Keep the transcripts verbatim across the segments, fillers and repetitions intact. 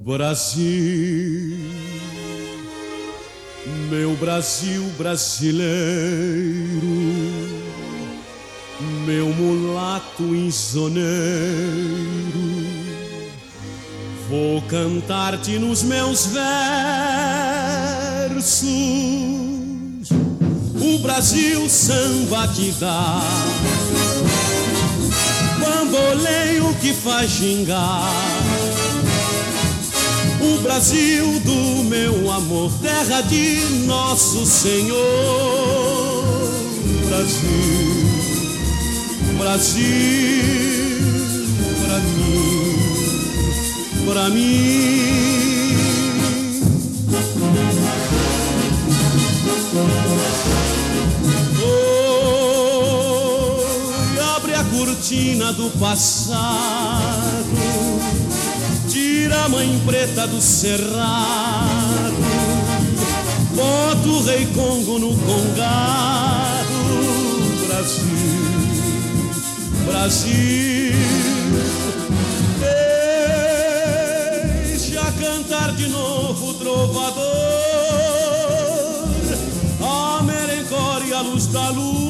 Brasil, meu Brasil brasileiro, meu mulato insoneiro, vou cantar-te nos meus versos o Brasil samba que dá, bamboleio que faz gingar. O Brasil do meu amor, terra de nosso Senhor. Brasil, Brasil, pra mim, pra mim. Oh, abre a cortina do passado, tira a mãe preta do cerrado, bota o rei Congo no congado. Brasil, Brasil, deixa cantar de novo o trovador, a merencória e a luz da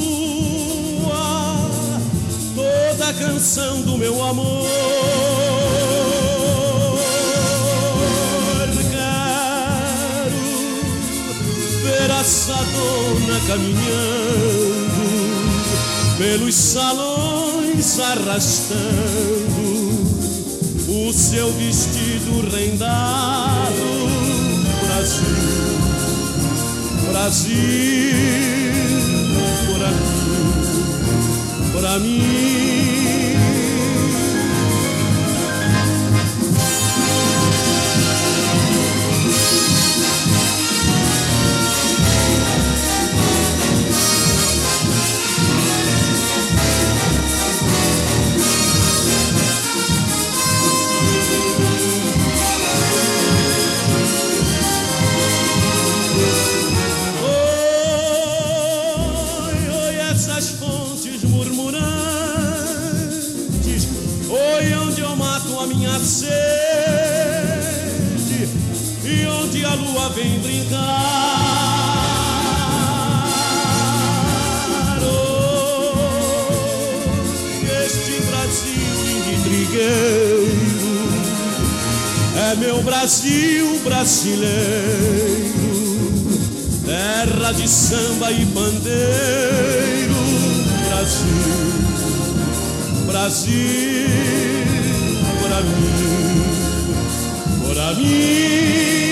lua, toda a canção do meu amor. Essa dona caminhando pelos salões, arrastando o seu vestido rendado. Brasil, Brasil, pra mim, pra mim. Sede, e onde a lua vem brincar. Oh, este Brasil lindo e trigueiro é meu Brasil brasileiro, terra de samba e pandeiro. Brasil, Brasil, pra mim, pra mim.